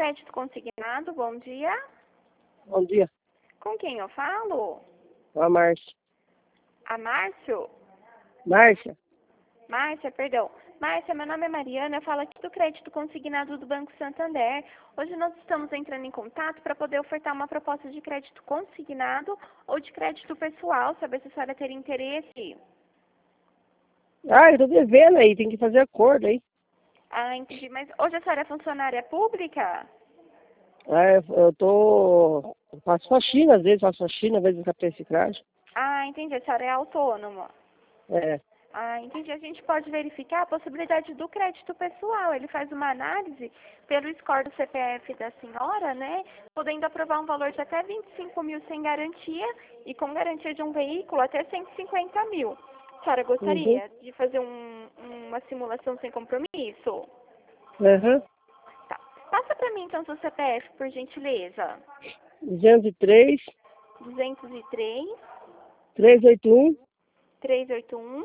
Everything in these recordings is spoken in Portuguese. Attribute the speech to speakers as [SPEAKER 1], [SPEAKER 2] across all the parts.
[SPEAKER 1] Crédito Consignado, bom dia.
[SPEAKER 2] Bom dia.
[SPEAKER 1] Com quem eu falo?
[SPEAKER 2] A Márcia.
[SPEAKER 1] A Márcio?
[SPEAKER 2] Márcia?
[SPEAKER 1] Márcia, perdão. Márcia, meu nome é Mariana, eu falo aqui do Crédito Consignado do Banco Santander. Hoje nós estamos entrando em contato para poder ofertar uma proposta de crédito consignado ou de crédito pessoal, saber se a senhora teria interesse.
[SPEAKER 2] Ah, eu tô devendo aí, tem que fazer acordo aí.
[SPEAKER 1] Ah, entendi. Mas hoje a senhora é funcionária pública?
[SPEAKER 2] Ah, eu faço faxina, às vezes às vezes captei reciclagem.
[SPEAKER 1] Ah, entendi. A senhora é autônoma.
[SPEAKER 2] É.
[SPEAKER 1] Ah, entendi. A gente pode verificar a possibilidade do crédito pessoal. Ele faz uma análise pelo score do CPF da senhora, né? Podendo aprovar um valor de até 25 mil sem garantia e com garantia de um veículo até 150 mil. A senhora
[SPEAKER 2] Uhum.
[SPEAKER 1] gostaria de fazer uma simulação sem compromisso?
[SPEAKER 2] Uhum.
[SPEAKER 1] Tá. Passa para mim então seu CPF, por gentileza.
[SPEAKER 2] 203,
[SPEAKER 1] 203
[SPEAKER 2] 381,
[SPEAKER 1] 381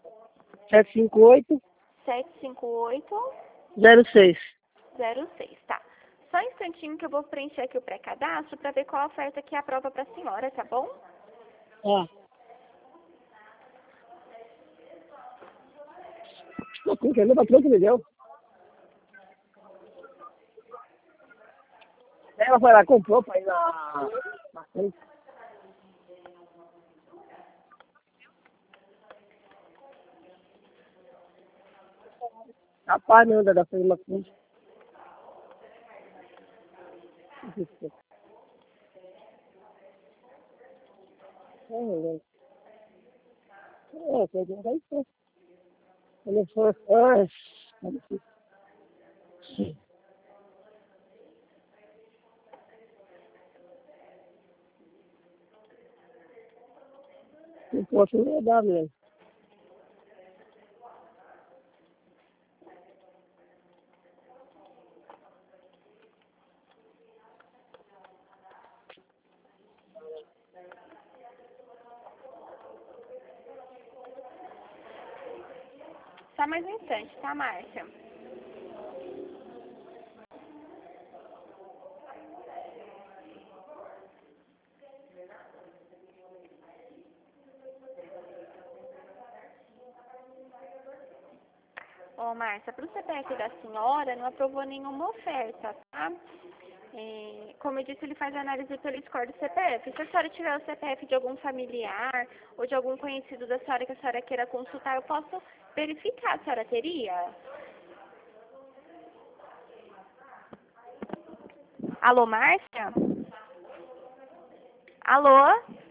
[SPEAKER 2] 758,
[SPEAKER 1] 758
[SPEAKER 2] 06.
[SPEAKER 1] 06, tá. Só um instantinho que eu vou preencher aqui o pré-cadastro para ver qual a oferta que aprova para a senhora, tá bom?
[SPEAKER 2] Ah. Não, que meu patrão que me deu. Ela foi lá, comprou pra ir na frente. Rapaz, não, da frente uma frente. Tem que dar isso. Ele foi, não posso nem dar mesmo.
[SPEAKER 1] Só mais um instante, tá, Márcia? Ô, Márcia, para o CPF da senhora não aprovou nenhuma oferta, tá? Como eu disse, ele faz análise pelo score do CPF. Se a senhora tiver o CPF de algum familiar ou de algum conhecido da senhora que a senhora queira consultar, eu posso verificar. A senhora teria? Alô, Márcia? Alô?